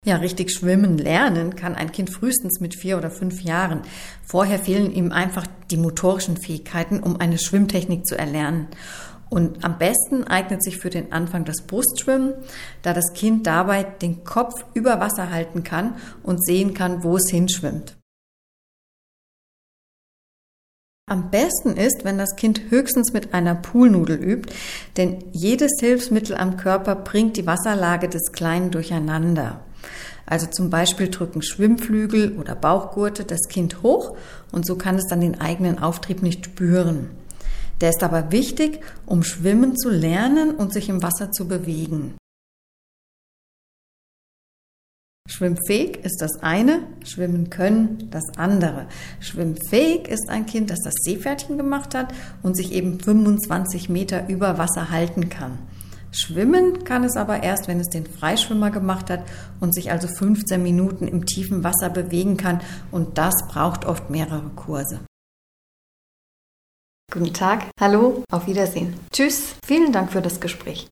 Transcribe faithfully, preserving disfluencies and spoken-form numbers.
Ja, richtig schwimmen lernen kann ein Kind frühestens mit vier oder fünf Jahren. Vorher fehlen ihm einfach die motorischen Fähigkeiten, um eine Schwimmtechnik zu erlernen. Und am besten eignet sich für den Anfang das Brustschwimmen, da das Kind dabei den Kopf über Wasser halten kann und sehen kann, wo es hinschwimmt. Am besten ist, wenn das Kind höchstens mit einer Poolnudel übt, denn jedes Hilfsmittel am Körper bringt die Wasserlage des Kleinen durcheinander. Also zum Beispiel drücken Schwimmflügel oder Bauchgurte das Kind hoch und so kann es dann den eigenen Auftrieb nicht spüren. Der ist aber wichtig, um schwimmen zu lernen und sich im Wasser zu bewegen. Schwimmfähig ist das eine, schwimmen können das andere. Schwimmfähig ist ein Kind, das das Seepferdchen gemacht hat und sich eben fünfundzwanzig Meter über Wasser halten kann. Schwimmen kann es aber erst, wenn es den Freischwimmer gemacht hat und sich also fünfzehn Minuten im tiefen Wasser bewegen kann und das braucht oft mehrere Kurse. Guten Tag, hallo, auf Wiedersehen. Tschüss, vielen Dank für das Gespräch.